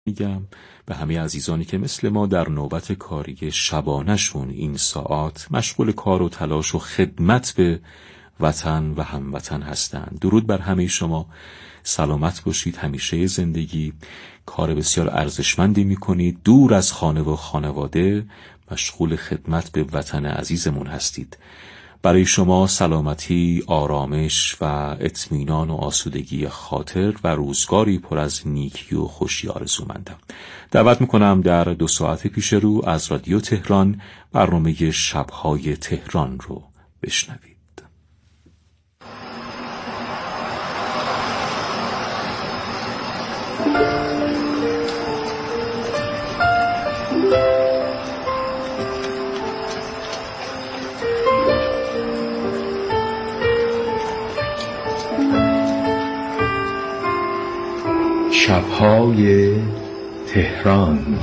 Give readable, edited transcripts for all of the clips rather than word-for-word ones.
میگم به همه عزیزانی که مثل ما در نوبت کاری شبانه‌شون این ساعت مشغول کار و تلاش و خدمت به وطن و هموطن هستند. درود بر همه شما، سلامت باشید. همیشه زندگی کار بسیار ارزشمندی میکنید، دور از خانه و خانواده مشغول خدمت به وطن عزیزمون هستید. برای شما سلامتی، آرامش و اطمینان و آسودگی خاطر و روزگاری پر از نیکی و خوشی آرزومندم. دعوت میکنم در 2 ساعت پیش رو از رادیو تهران برنامه شب‌های تهران رو بشنوید. شب‌های تهران.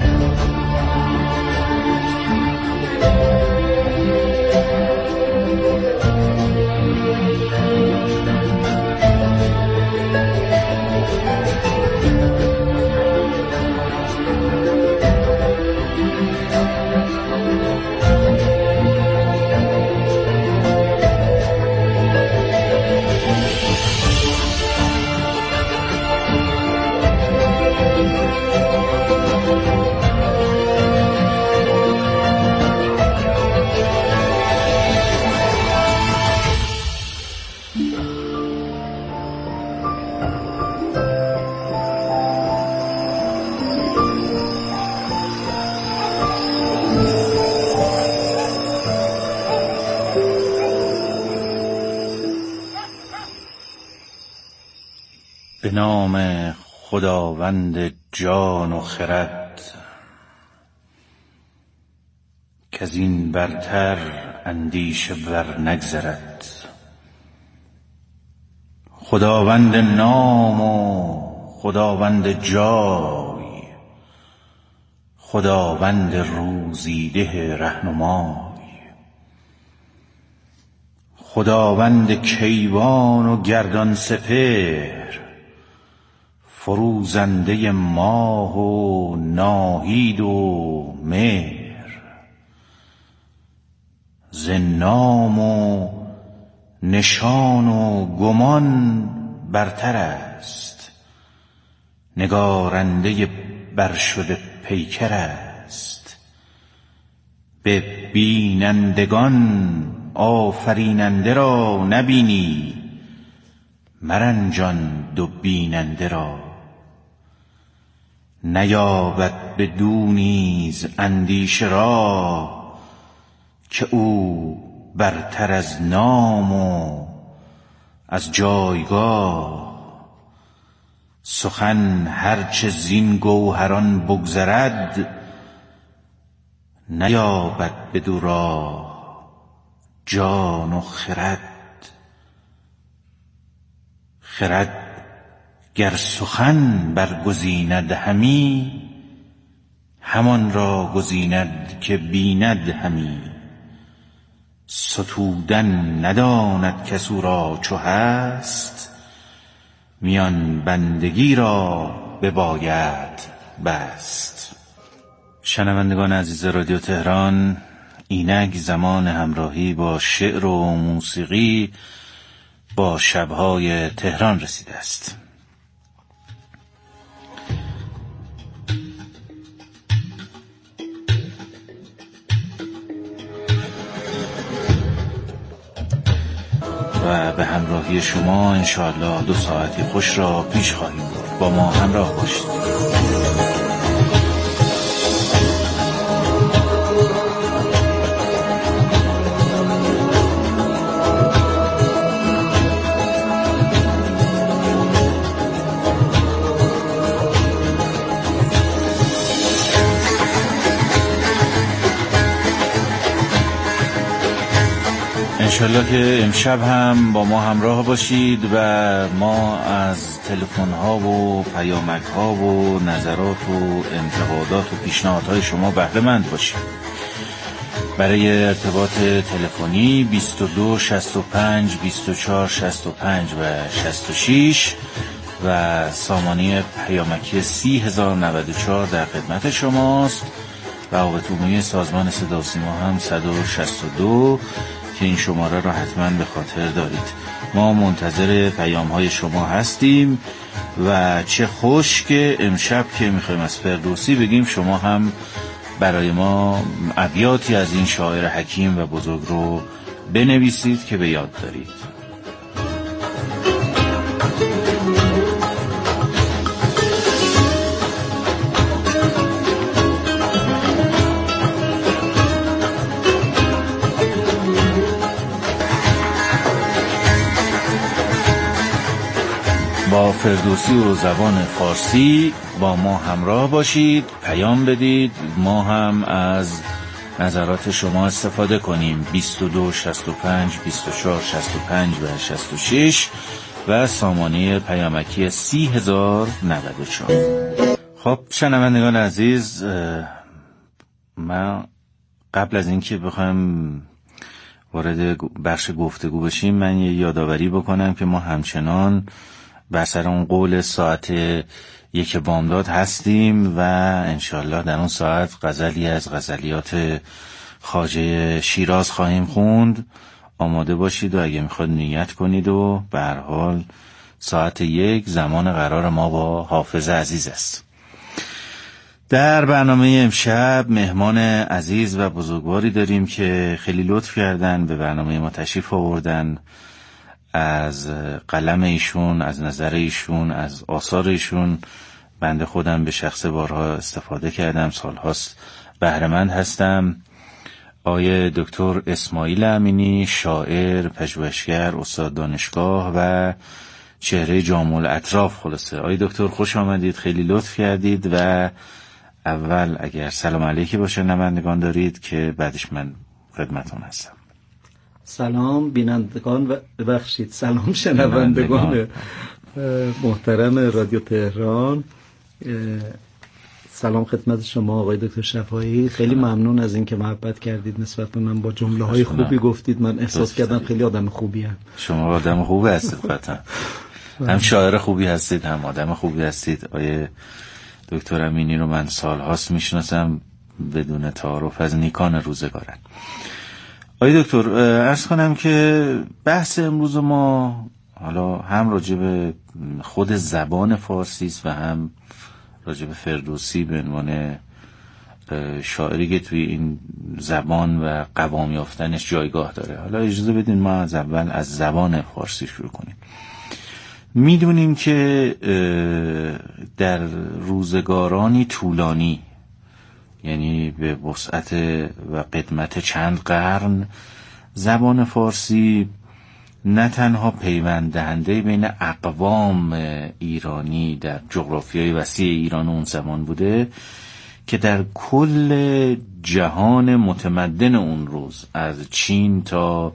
به نام خداوند جان و خرد، کز این برتر اندیشه بر نگذرد. خداوند نام و خداوند جای، خداوند روزیده رهنمای. خداوند کیوان و گردان سپهر، فروزنده ماه و ناهید و مهر. ز نام و نشان و گمان برتر است، نگارنده برشده پیکر است. به بینندگان آفریننده را نبینی، مرنجان دو بیننده را. نیابد بدو نیز اندیشه راه، که او برتر از نام و از جایگاه. سخن هرچه زین گوهران بگذرد، نیابد بدو راه جان و خرد. خرد گر سخن برگزیند همی، همان را گزیند که بیند همی. ستودن نداند کس او را چو هست، میان بندگی را بباید بست. شنوندگان عزیز رادیو تهران، اینک زمان همراهی با شعر و موسیقی با شب‌های تهران رسیده است. و به همراهی شما انشاءالله 2 ساعتی خوش را پیش خواهیم برد. با ما همراه باشید. انشالله که امشب هم با ما همراه باشید و ما از تلفن ها و پیامک ها و نظرات و انتقادات و پیشنهادهای شما بهره مند باشید. برای ارتباط تلفنی 22 65 24 65 و 66 و سامانه پیامکی 30094 در خدمت شماست. روابط عمومی سازمان صدا و سیما هم 162 که این شماره را حتما به خاطر دارید. ما منتظر پیام های شما هستیم و چه خوش که امشب که میخوایم از فردوسی بگیم شما هم برای ما ابیاتی از این شاعر حکیم و بزرگ رو بنویسید که به یاد دارید. با فردوسی و زبان فارسی با ما همراه باشید، پیام بدید، ما هم از نظرات شما استفاده کنیم. 22 65 24 65 و 66 و سامانه پیامکی 30094. خب شنوندگان عزیز، من قبل از اینکه بخوایم وارد بخش گفتگو بشیم من یه یادآوری بکنم که ما همچنان بر سر اون قول ساعت 1 بامداد هستیم و انشالله در اون ساعت غزلی از غزلیات خواجه شیراز خواهیم خوند. آماده باشید و اگه میخواد نیت کنید و به هر حال ساعت 1 زمان قرار ما با حافظ عزیز است. در برنامه امشب مهمان عزیز و بزرگواری داریم که خیلی لطف کردن، به برنامه ما تشریف آوردن. از قلم ایشون، از نظر ایشون، از آثار ایشون بنده خودم به شخص بارها استفاده کردم، سالهاست بهره‌مند هستم. آقای دکتر اسماعیل امینی، شاعر، پژوهشگر، استاد دانشگاه و چهره جامع الاطراف. خلاصه آقای دکتر خوش آمدید، خیلی لطف کردید و اول اگر سلام علیکی باشه نمایندگان دارید که بعدش من خدمتون هستم. سلام بینندگان و ببخشید سلام شنوندگان محترم رادیو تهران. سلام خدمت شما آقای دکتر شفاعی، خیلی ممنون از اینکه محبت کردید نسبت به من، با جمله های خوبی گفتید، من احساس کردم خیلی آدم خوبی هم. شما آدم خوبی هستید قطعا، هم شاعر خوبی هستید هم آدم خوبی هستید. آقای دکتر امینی رو من سالهاست میشناسم، بدون تعارف از نیکان روزگارن. آقای دکتر عرض کنم که بحث امروز ما حالا هم راجع به خود زبان فارسی است و هم راجع به فردوسی به عنوان شاعری که توی این زبان و قوام یافتنش جایگاه داره. حالا اجازه بدین ما از اول از زبان فارسی شروع کنیم. میدونیم که در روزگارانی طولانی، یعنی به وسعت و قدمت چند قرن، زبان فارسی نه تنها پیوند دهنده بین اقوام ایرانی در جغرافیای وسیع ایران اون زمان بوده که در کل جهان متمدن اون روز، از چین تا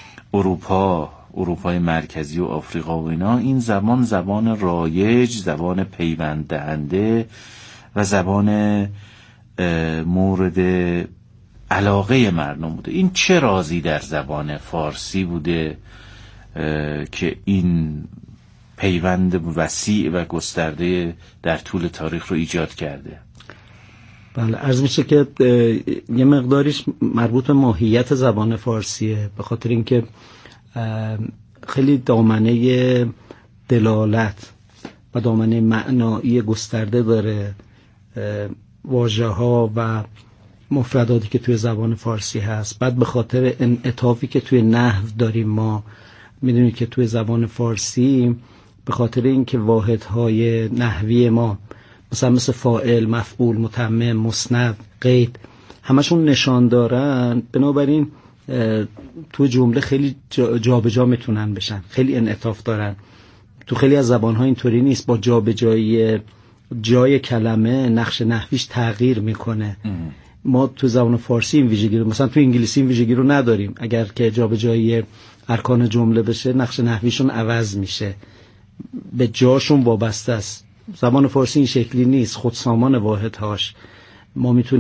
اروپای مرکزی و آفریقا و اینا، این زبان رایج، زبان پیوند دهنده و زبان مورد علاقه مردم بوده. این چه رازی در زبان فارسی بوده که این پیوند وسیع و گسترده در طول تاریخ رو ایجاد کرده؟ بله، عرض میشه که یه مقداریش مربوط به ماهیت زبان فارسیه، به خاطر اینکه خیلی دامنه دلالت و دامنه معنایی گسترده داره. واژه ها و مفرداتی که توی زبان فارسی هست، بعد به خاطر انعطافی که توی نحو داریم، ما میدونید که توی زبان فارسی به خاطر اینکه واحدهای نحوی ما مثل فاعل، مفعول، متمم، مسند، قید همشون نشان دارن، بنابراین توی جمله خیلی جابجا میتونن بشن، خیلی انعطاف دارن. تو خیلی از زبان‌ها اینطوری نیست، با جابجایی جای کلمه نقش نحویش تغییر میکنه. ما تو زبان فارسی این ویژگی رو، مثلا تو انگلیسی این ویژگی رو نداریم. اگر که جابجایی ارکان جمله بشه نقش نحویشون عوض میشه، به جاشون وابسته است. زبان فارسی این شکلی نیست، خودسامان واحدهاش. ما میتونیم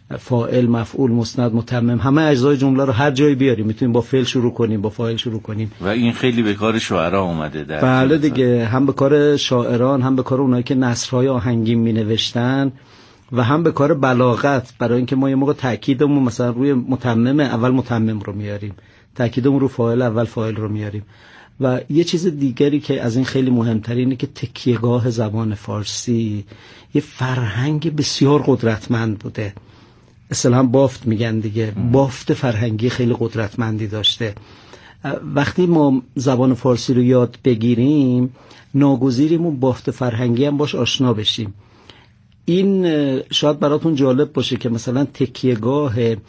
فاعل، مفعول، مسند، متمم، همه اجزای جمله رو هر جایی بیاریم. میتونیم با فعل شروع کنیم، با فاعل شروع کنیم و این خیلی به کار شاعران اومده در بله دیگه، هم به کار شاعران، هم به کار اونایی که نثرهای آهنگین مینوشتن و هم به کار بلاغت. برای اینکه ما یه موقع تاکیدمون مثلا روی متمم، اول متمم رو میاریم، تاکیدمون رو فاعل، اول فاعل رو میاریم. و یه چیز دیگری که از این خیلی مهمتر اینه که تکیهگاه زبان فارسی یه فرهنگ بسیار قدرتمند بوده. اصطلاحاً بافت میگن دیگه، بافت فرهنگی خیلی قدرتمندی داشته. وقتی ما زبان فارسی رو یاد بگیریم ناگزیریم بافت فرهنگی هم باش آشنا بشیم. این شاید براتون جالب باشه که مثلا تکیهگاه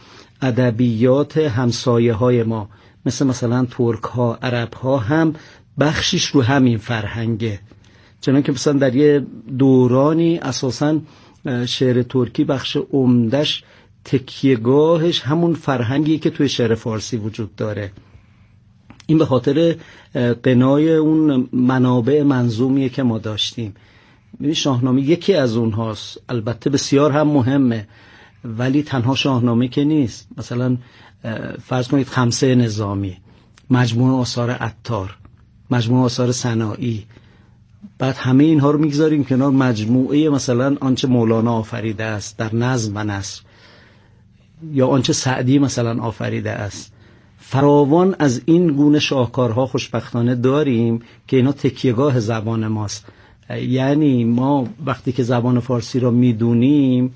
ادبیات همسایه های ما مثلا ترک ها، عرب ها هم بخشش رو همین فرهنگه. چنانکه مثلا در یه دورانی اساساً شعر ترکی بخش عمدش تکیهگاهش همون فرهنگی که توی شعر فارسی وجود داره. این به خاطر قنای اون منابع منظومیه که ما داشتیم. ببین شاهنامه یکی از اونهاست، البته بسیار هم مهمه، ولی تنها شاهنامه که نیست. مثلا فرض کنید خمسه نظامی، مجموعه آثار عطار، مجموعه آثار سنایی، بعد همه اینها رو میگذاریم کنار، مجموعه مثلا آنچه مولانا آفریده است در نظم و نثر، یا آنچه سعدی مثلا آفریده است. فراوان از این گونه شاهکارها خوشبختانه داریم که اینا تکیهگاه زبان ماست. یعنی ما وقتی که زبان فارسی رو میدونیم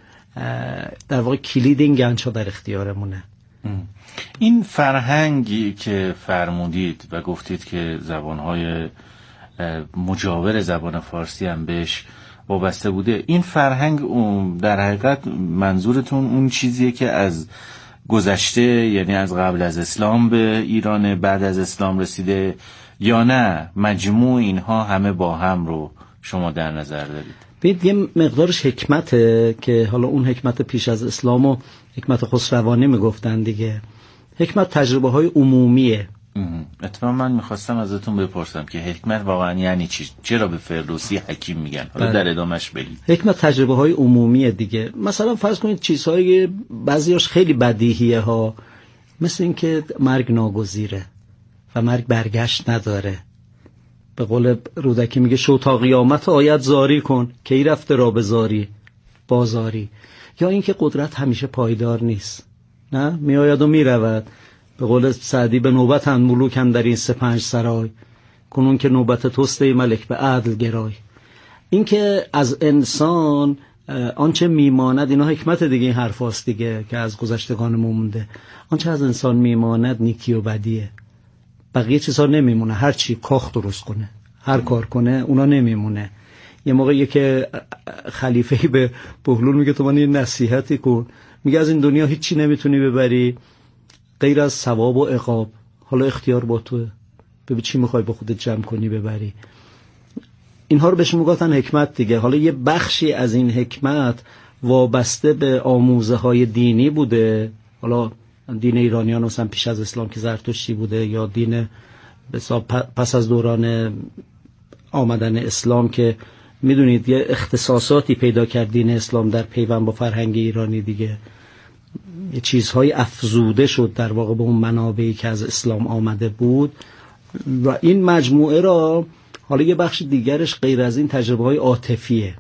در واقع کلید این گنج‌ها در اختیارمونه. این فرهنگی که فرمودید و گفتید که زبانهای مجاور زبان فارسی هم بهش وابسته بوده، این فرهنگ در حقیقت منظورتون اون چیزیه که از گذشته، یعنی از قبل از اسلام به ایران، بعد از اسلام رسیده، یا نه مجموع اینها همه با هم رو شما در نظر دارید؟ ببینید یه مقدارش حکمته که حالا اون حکمت پیش از اسلام و حکمت خسروانی میگفتن دیگه. حکمت تجربه های عمومیه. اتفاقا من میخواستم ازتون بپرسم که حکمت واقعا یعنی چی؟ چرا به فردوسی حکیم میگن؟ حالا در ادامش بگید. حکمت تجربه های عمومیه دیگه. مثلا فرض کنید چیزهای بعضیاش خیلی بدیهیه ها، مثل این که مرگ ناگزیره و مرگ برگشت نداره. به قول رودکی میگه شو تا قیامت آید زاری کن که ای رفته را بزاری بازاری. یا اینکه قدرت همیشه پایدار نیست، نه میآید و میرود. به قول سعدی به نوبت هم ملوک هم در این 3-5 سرای، کنون که نوبت توست ای ملک به عدل گرای. این که از انسان آنچه میماند، اینا حکمت دیگه، این حرف هاست دیگه که از گذشتگان مونده. آنچه از انسان میماند نیکی و بدیه، بقیه چیزها نمیمونه. هر چی کاخ درست کنه، هر کار کنه، اونا نمیمونه. یه موقعی که خلیفه‌ای به بهلول میگه تو من یه نصیحتی کن، میگه از این دنیا هیچی نمیتونی ببری غیر از ثواب و عقاب، حالا اختیار با توه، ببین چی میخوای با خودت جمع کنی ببری. اینها رو بهش میگفتن حکمت دیگه. حالا یه بخشی از این حکمت وابسته به آموزه های دینی بوده، حالا دین ایرانیان مثلا پیش از اسلام که زرتشتی بوده، یا دین پس از دوران آمدن اسلام که میدونید یه اختصاصاتی پیدا کرد دین اسلام در پیوند با فرهنگ ایرانی دیگه. یه چیزهای افزوده شد در واقع به اون منابعی که از اسلام آمده بود. و این مجموعه را حالا یه بخش دیگرش غیر از این تجربه های عاطفیه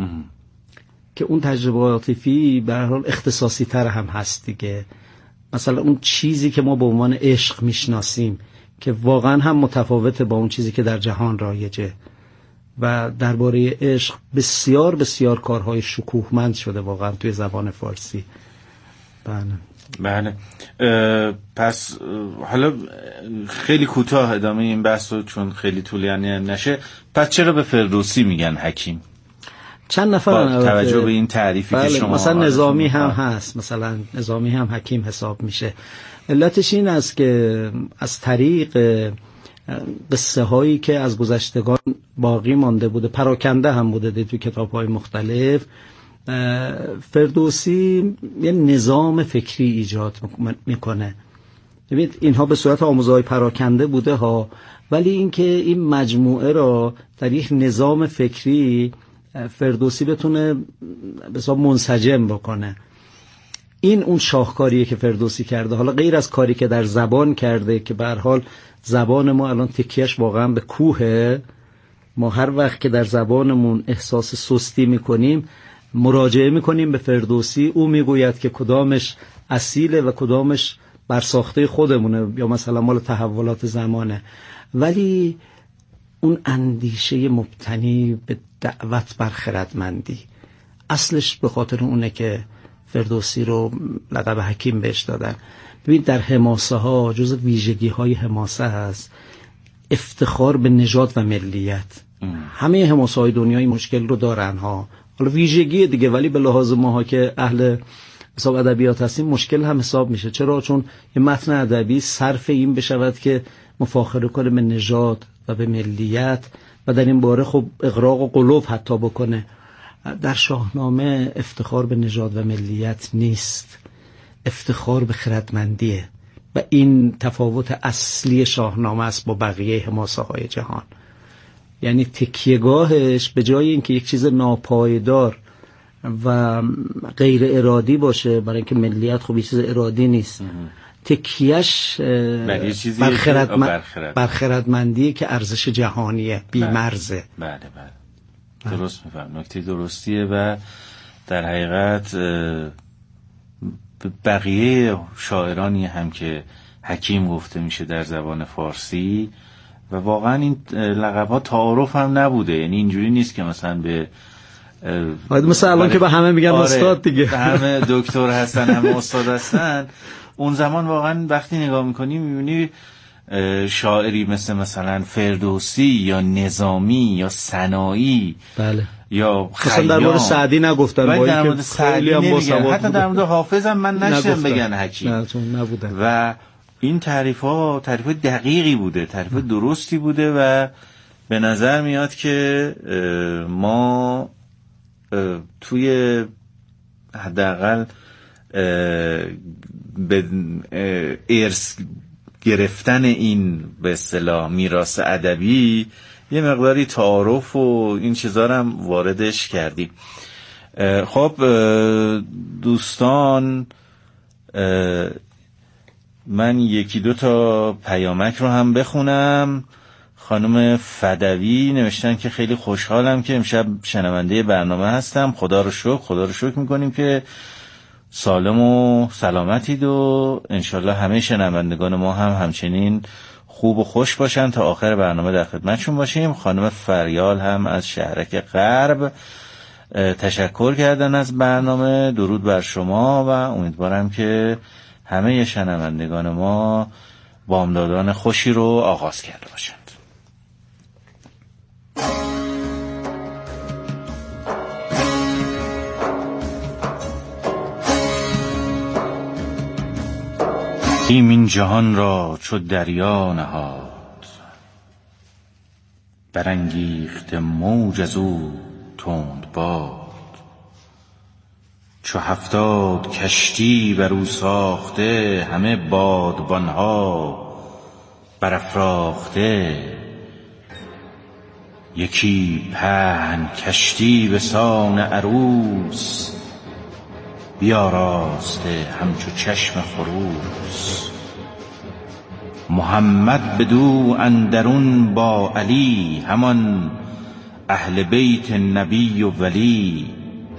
که اون تجربه عاطفی به هر حال اختصاصی تر هم هست دیگه. مثلا اون چیزی که ما به عنوان عشق میشناسیم که واقعا هم متفاوته با اون چیزی که در جهان رایجه، و درباره عشق بسیار بسیار کارهای شکوهمند شده واقعا توی زبان فارسی. بله. پس حالا خیلی کوتاه ادامه این بحث رو، چون خیلی طولانی نشه، پس چرا به فردوسی میگن حکیم؟ چند نفر توجه به این تعریفی که شما مثلا نظامی هم هست، مثلا نظامی هم حکیم حساب میشه. علتش این است که از طریق قصه هایی که از گذشتگان باقی مانده بوده، پراکنده هم بوده تو کتاب های مختلف، فردوسی یه نظام فکری ایجاد میکنه. ببینید اینها به صورت آموزه‌های پراکنده بوده ها، ولی اینکه این مجموعه را در یک نظام فکری فردوسی بتونه به حساب منسجم بکنه. این اون شاهکاریه که فردوسی کرده. حالا غیر از کاری که در زبان کرده که به هر حال زبان ما الان تکیهش واقعا به کوهه، ما هر وقت که در زبانمون احساس سستی میکنیم مراجعه میکنیم به فردوسی، او میگوید که کدامش اصیله و کدامش برساخته خودمونه یا مثلا مال تحولات زمانه. ولی اون اندیشه مبتنی به دعوت بر خردمندی اصلش به خاطر اونه که فردوسی رو لقب حکیم بهش دادن. ببین در حماسه ها جز ویژگی های حماسه هست افتخار به نژاد و ملیت. همه حماسه های دنیای مشکل رو دارن ها، حالا ویژگی دیگه، ولی به لحاظ ماها که اهل حساب ادبیات هستیم مشکل هم حساب میشه. چرا؟ چون یه متن ادبی صرف این بشود که مفاخره کنه به نژاد و به ملیت و در این باره خب اغراق و غلو حتی بکنه. در شاهنامه افتخار به نژاد و ملیت نیست، افتخار به خردمندیه و این تفاوت اصلی شاهنامه است با بقیه حماسه های جهان. یعنی تکیهگاهش به جای اینکه یک چیز ناپایدار و غیر ارادی باشه، برای اینکه ملیت خب یک چیز ارادی نیست، تکیهش بر خردمندیه که ارزش جهانیه، بی‌مرزه. بله درست میفهم، نکته درستیه. و در حقیقت بقیه شاعرانی هم که حکیم گفته میشه در زبان فارسی و واقعا این لقب‌ها تعارف هم نبوده، یعنی اینجوری نیست که مثلا به مثلا الان که به همه میگن استاد دیگه، همه دکتر هستن همه استاد هستن. اون زمان واقعا وقتی نگاه میکنی میبینی شاعری مثلا فردوسی یا نظامی یا سنایی، بله، یا خیام، در مورد سعدی نگفتن، در مورد سعدی نمیگن، حتی در مورد حافظ هم من نشدم بگن حکیم. و این تعریف دقیقی بوده، تعریف درستی بوده و به نظر میاد که ما توی حداقل به ارث گرفتن این به اصطلاح میراث ادبی یه مقداری تعارف و این چیزا هم واردش کردیم. خب دوستان، من یکی دو تا پیامک رو هم بخونم. خانم فدوی نوشتن که خیلی خوشحالم که امشب شنونده برنامه هستم، خدا رو شکر میکنیم که سالم و سلامتید و انشالله همه شنوندگان ما هم همچنین خوب و خوش باشن تا آخر برنامه در خدمتشون باشیم. خانم فریال هم از شهرک غرب تشکر کردن از برنامه. درود بر شما و امیدوارم که همه شنوندگان ما بامدادان خوشی رو آغاز کرده باشند. این جهان را چو دریا نهاد، برانگیخت موج از او تند باد. چو 70 کشتی بر او ساخته، همه بادبانها برافراخته. یکی پهن کشتی به سان عروس، بیاراسته همچو چشم خروس. محمد بدو اندرون با علی، همان اهل بیت نبی و ولی.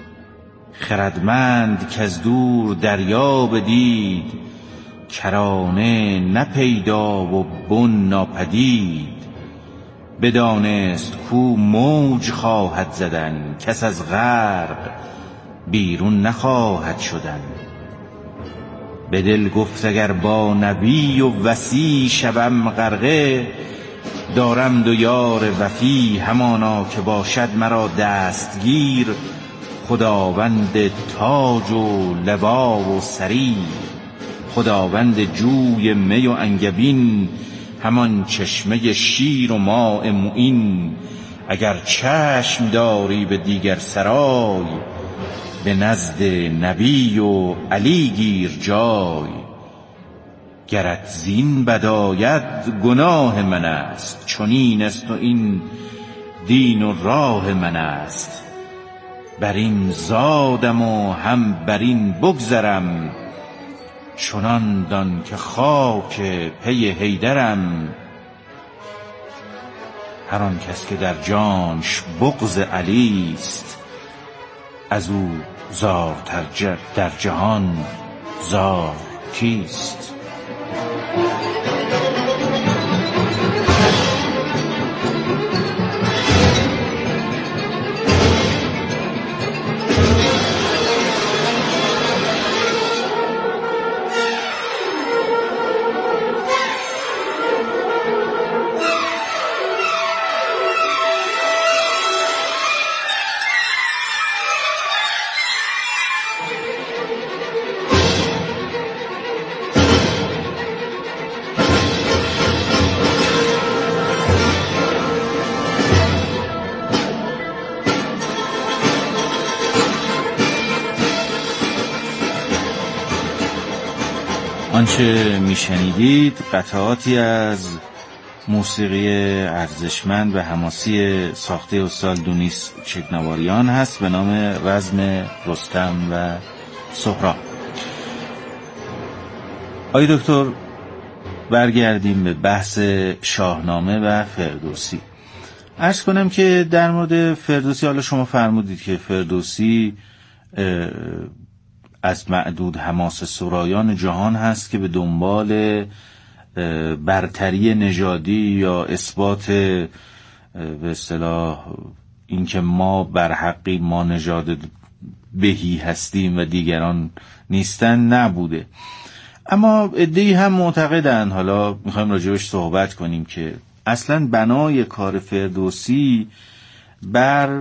خردمند که از دور دریا بدید، کرانه نپیدا و بن ناپدید. بدانست کو موج خواهد زدن، کس از غرق بیرون نخواهد شدن. به دل گفت اگر با نبی و وصی شوم غرقه، دارم دو یار وفی، همانا که باشد مرا دستگیر. خداوند تاج و لوا و سریر، خداوند جوی می و انگبین. همان چشمه شیر و ماء معین. اگر چشم داری به دیگر سرای، به نزد نبی و علی گیر جای. گرت زین بداید گناه من است، چنین است و این دین و راه من است. بر این زادم و هم بر این بگذرم، چنان دان که خاک پی حیدرم. هر آن کس که در جانش بغض علی است، از او زارتر در جهان زار کیست؟ آنچه میشنیدید قطعاتی از موسیقی ارزشمند و حماسی ساخته استاد دونیس چکناواریان هست به نام رزم رستم و سهراب. آقای دکتر، برگردیم به بحث شاهنامه و فردوسی. عرض کنم که در مورد فردوسی، حالا شما فرمودید که فردوسی از معدود حماسه سرایان جهان هست که به دنبال برتری نژادی یا اثبات به اصطلاح اینکه ما بر حقی، ما نژاد بهی هستیم و دیگران نیستن نبوده. اما عده‌ای هم معتقدن، حالا میخوایم راجبش صحبت کنیم، که اصلا بنای کار فردوسی بر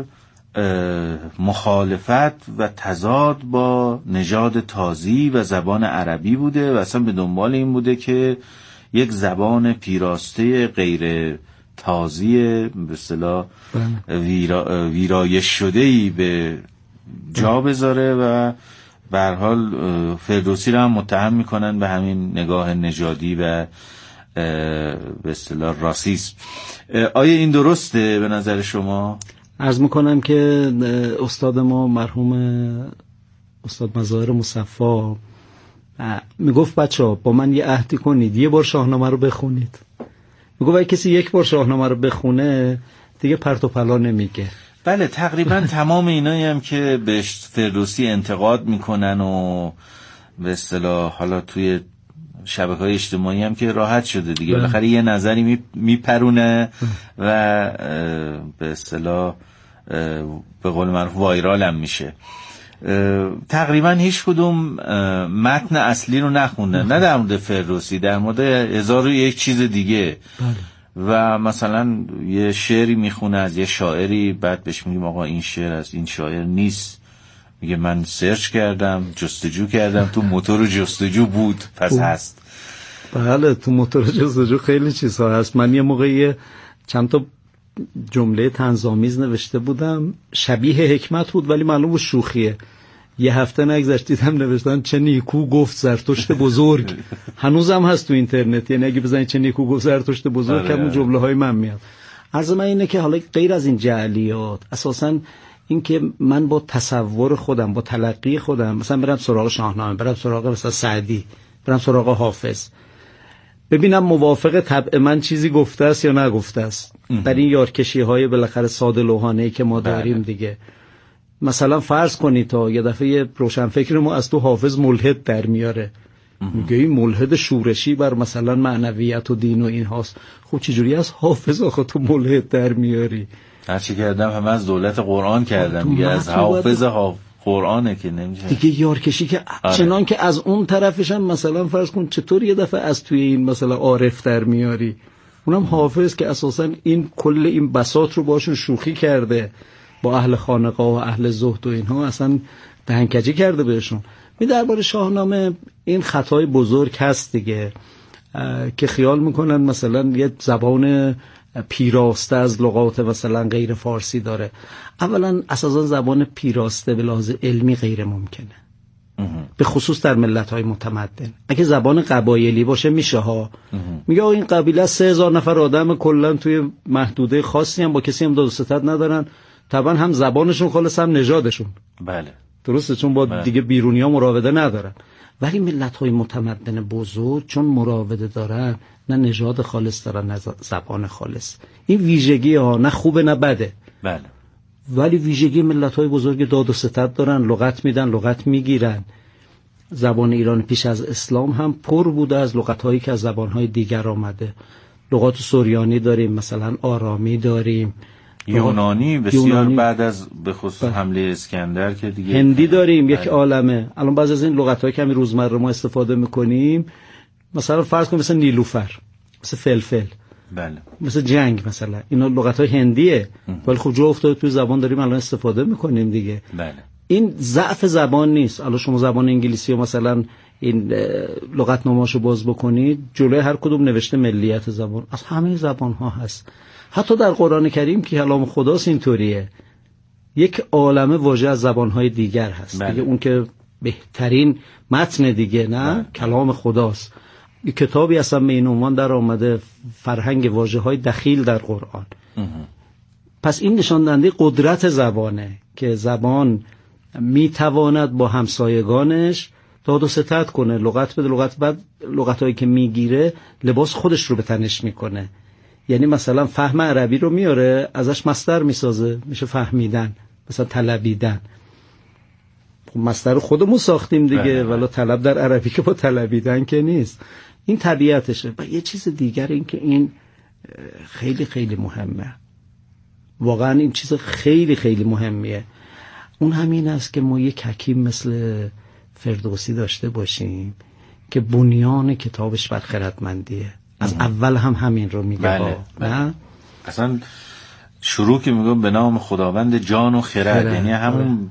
مخالفت و تضاد با نژاد تازی و زبان عربی بوده و اصلا به دنبال این بوده که یک زبان پیراسته غیر تازی به اصطلاح ویرایش شده‌ای به جا بذاره و به هر حال فردوسی رو هم متهم میکنن به همین نگاه نژادی و به اصطلاح راسیسم. آیا این درسته به نظر شما؟ عرض میکنم که استاد ما مرحوم استاد مظاهر مصفی میگفت بچه‌ها با من یه عهدی کنید، یه بار شاهنامه رو بخونید. میگفت اگه کسی یک بار شاهنامه رو بخونه دیگه پرت و پلا نمیگه. بله، تقریبا تمام اینایی هم که به فردوسی انتقاد میکنن و به اصطلاح حالا توی شبکه‌های اجتماعی هم که راحت شده دیگه، بالاخره یه نظری میپرونه و به اصطلاح به قول معروف وایرال هم میشه. تقریبا هیچ کدوم متن اصلی رو نخوندن، نه در مورد فردوسی، در مورد 1001 چیز دیگه. و مثلا یه شعری میخونه از یه شاعری، بعد بهش میگیم آقا این شعر از این شاعر نیست، میگه من سرچ کردم، جستجو کردم، تو موتور جستجو بود پس هست. بله، تو موتور جستجو خیلی چیزها هست. من یه موقعی چند تا جمله طنزآمیز نوشته بودم، شبیه حکمت بود ولی معلوم بود شوخیه. یه هفته نگذشت دیدم نوشتن چه نیکو گفت زرتشت بزرگ. هنوزم هست تو اینترنت، یعنی اگه بزنید چه نیکو گفت زرتشت بزرگ، همون جمله های من میاد. عرض من اینه که حالا غیر از این جعلیات، اساساً این که من با تصور خودم، با تلقی خودم، مثلا برم سراغ شاهنامه، برم سراغ مثلا سعدی، برم سراغ حافظ، ببینم موافق طبع من چیزی گفته است یا نگفته است. در این یارکشی های بالاخره ساده لوحانه‌ای که ما داریم دیگه. مثلا فرض کنید تا یه دفعه روشنفکر ما از تو حافظ ملحد در میاره، میگه این ملحد شورشی بر مثلا معنویت و دین و این هاست. خب چجوری از حافظ آخه تو ملحد در میاری؟ هرچی کردم همه از دولت قرآن کردم، میگه از حافظ قرآنه که نمیشه دیگه. یارکشی که چنان که از اون طرفش هم مثلا فرض کن چطور یه دفعه از توی این مثلا عارف در میاری، اونم حافظ که اساسا این کل این بساط رو باشون شوخی کرده، با اهل خانقاه و اهل زهد و اینها اصلا دهنکجی کرده بهشون. می درباره شاهنامه این خطای بزرگ هست دیگه، که خیال میکنن مثلا یه زبان پیراسته از لغات مثلا غیر فارسی داره. اولا اساسا زبان پیراسته به لحاظ علمی غیر ممکنه، به خصوص در ملت‌های متمدن. اگه زبان قبایلی باشه میشه ها، میگه این قبیله 3000 نفر آدم کلا توی محدوده خاصی هم با کسی هم داد و ستد ندارن، طبعا هم زبانشون خالص هم نژادشون. بله درسته، چون با دیگه بیرونی‌ها مراوده ندارن. ولی ملت‌های متمدن بزرگ چون مراوده دارن، نه نژاد خالص دارن نه زبان خالص. این ویژگی ها نه خوبه نه بده. بله. ولی ویژگی ملت‌های بزرگ داد و ستد دارن، لغت میدن، لغت میگیرن. زبان ایران پیش از اسلام هم پر بوده از لغت‌هایی که از زبان‌های دیگر آمده. لغات سوریانی داریم، مثلا آرامی داریم، یونانی بسیار بعد از به خصوص حمله اسکندر که دیگه هندی داریم. یک عالمه. الان بعضی از این لغت‌هایی که همین روزمره ما استفاده می‌کنیم، مثلا فرض کن مثل نیلوفر، مثل فلفل، بله، مثل جنگ، مثلا اینا لغت‌های هندیه، ولی خب جا افتاده توی زبان داریم الان استفاده می‌کنیم دیگه. بله. این ضعف زبان نیست. الان شما زبان انگلیسی و مثلا این لغتنامه‌اشو باز بکنید، جلوی هر کدوم نوشته ملیت زبان. از همه زبان‌ها هست. حتی در قرآن کریم که کلام خداست اینطوریه، یک عالمه واژه از زبان‌های دیگر هست. بله. دیگه اون که بهترین متن دیگه، نه بله. کلام خداست. یک کتابی اصلا به این عنوان در آمده، فرهنگ واژه‌های دخیل در قرآن. پس این نشان دهنده قدرت زبانه که زبان میتواند با همسایگانش داد و ستد کنه، لغت بده، لغت بعد لغتایی که میگیره لباس خودش رو به تنش میکنه. یعنی مثلا فهم عربی رو میاره، ازش مصدر میسازه، میشه فهمیدن، مثلا طلبیدن. خب مصدر خودمون ساختیم دیگه، ولی طلب در عربی که با طلبیدن که نیست. این طبیعتشه. و یه چیز دیگر این که این خیلی خیلی مهمه، واقعا این چیز خیلی خیلی مهمیه. اون همین است که ما یک حکیم مثل فردوسی داشته باشیم که بنیان کتابش بر خردمندیه. از اول هم همین رو میگه. بله. نه اصلا شروع که میگم به نام خداوند جان و خرد، یعنی همون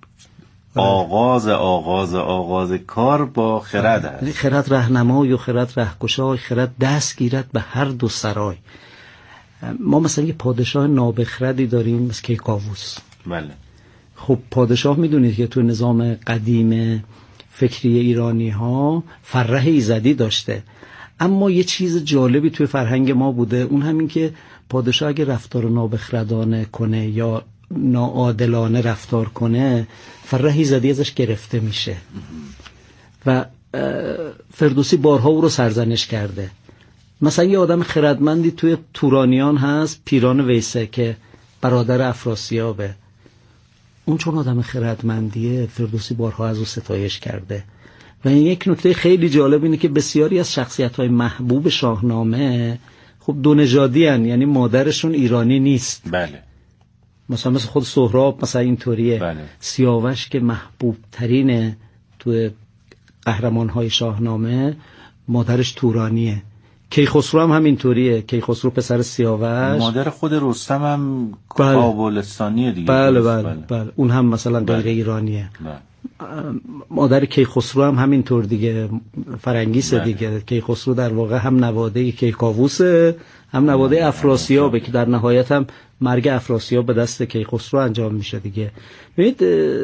آغاز کار با خرد هست. خرد رهنمای و خرد رهگشای، خرد دست گیرد به هر دو سرای. ما مثلا یه پادشاه نابخردی داریم مثل کیکاووس. بله. خب پادشاه میدونید که تو نظام قدیم فکری ایرانی ها فرح ایزدی داشته، اما یه چیز جالبی توی فرهنگ ما بوده، اون همین که پادشاه اگه رفتار نابخردانه کنه یا ناعادلانه رفتار کنه، فرح ایزدی ازش گرفته میشه. و فردوسی بارها او رو سرزنش کرده. مثلا یه آدم خردمندی توی تورانیان هست، پیران ویسه که برادر افراسیابه. اون چون آدم خردمندیه، فردوسی بارها از او ستایش کرده. و این یک نکته خیلی جالب اینه که بسیاری از شخصیت‌های محبوب شاهنامه خب دو نژادی هن، یعنی مادرشون ایرانی نیست. بله. مثل خود سهراب مثلا اینطوریه. بله. سیاوش که محبوب ترینه تو قهرمان‌های شاهنامه، مادرش تورانیه. کیخسرو هم همینطوریه. کیخسرو پسر سیاوش، مادر خود رستم هم کابلستانیه دیگه. بله. اون هم مثلا غیر ایرانیه. بله. مادر کیخسرو هم همینطور دیگه، فرنگیسه. بله. دیگه کیخسرو در واقع هم نواده کیکاووسه، هم نواده افراسیابه که در نهایت هم مرگ افراسیاب به دست کیخسرو انجام میشه دیگه. ببینید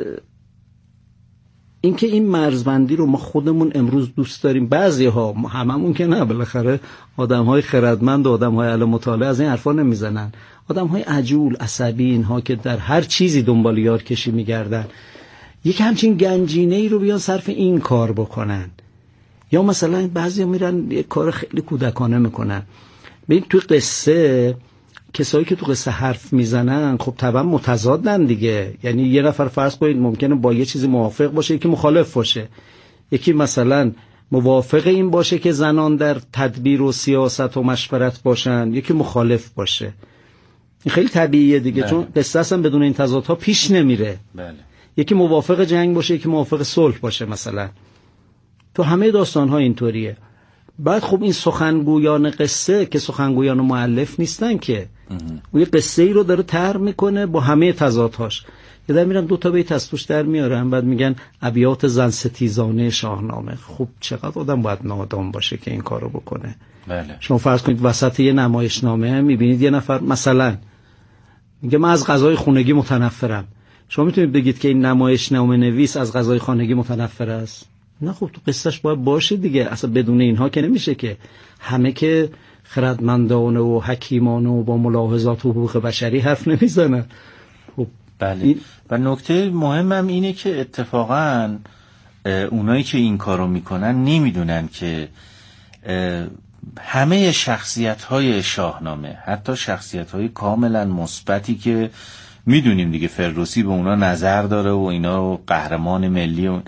اینکه این مرزبندی رو ما خودمون امروز دوست داریم، بعضی‌ها، هممون که نه، بالاخره آدم‌های خردمند و آدم‌های اهل مطالعه از این حرفا نمیزنن. آدم‌های عجول، عصبی، اینها که در هر چیزی دنبال یار کشی می‌گردن، یک همچین گنجینه‌ای رو بیان صرف این کار بکنن. یا مثلا بعضیا میرن یک کار خیلی کودکانه میکنن. ببین تو قصه کسایی که تو قصه حرف میزنن خب طبعا متضادن دیگه. یعنی یه نفر فرض کنید ممکنه با یه چیزی موافق باشه، یکی مخالف باشه. یکی مثلا موافق این باشه که زنان در تدبیر و سیاست و مشورت باشن، یکی مخالف باشه. این خیلی طبیعیه دیگه. بله. چون قصه اصلا بدون این تضادها پیش نمیره. بله. یکی موافق جنگ باشه، یکی موافق صلح باشه مثلا. تو همه داستان‌ها اینطوریه. بعد خب این سخنگویان قصه که سخنگویان و مؤلف نیستن که، اون یه قصه ای رو داره طرح میکنه با همه تضادهاش. یه در میرن 2 تا بیت از توش در میارن، بعد میگن ابیات زن ستیزانه شاهنامه. خب چقدر آدم باید نادان باشه که این کارو بکنه. بله. شما فرض کنید وسط یه نمایشنامه میبینید یه نفر مثلا میگه من از غذای خونگی متنفرم. شما میتونید بگید که این نمایشنامه نویس از غذای خانگی متنفر است؟ نه، خب تو قصهش باید باشه دیگه. اصلا بدون اینها که نمیشه که. همه که خردمندانه و حکیمانه و با ملاحظات و حقوق بشری حرف نمیزنن. خب بله. و نکته مهمم اینه که اتفاقاً اونایی که این کارو میکنن نمیدونن که همه شخصیت‌های شاهنامه، حتی شخصیت‌های کاملا مثبتی که میدونیم دیگه فردوسی به اونا نظر داره و اینا قهرمان ملی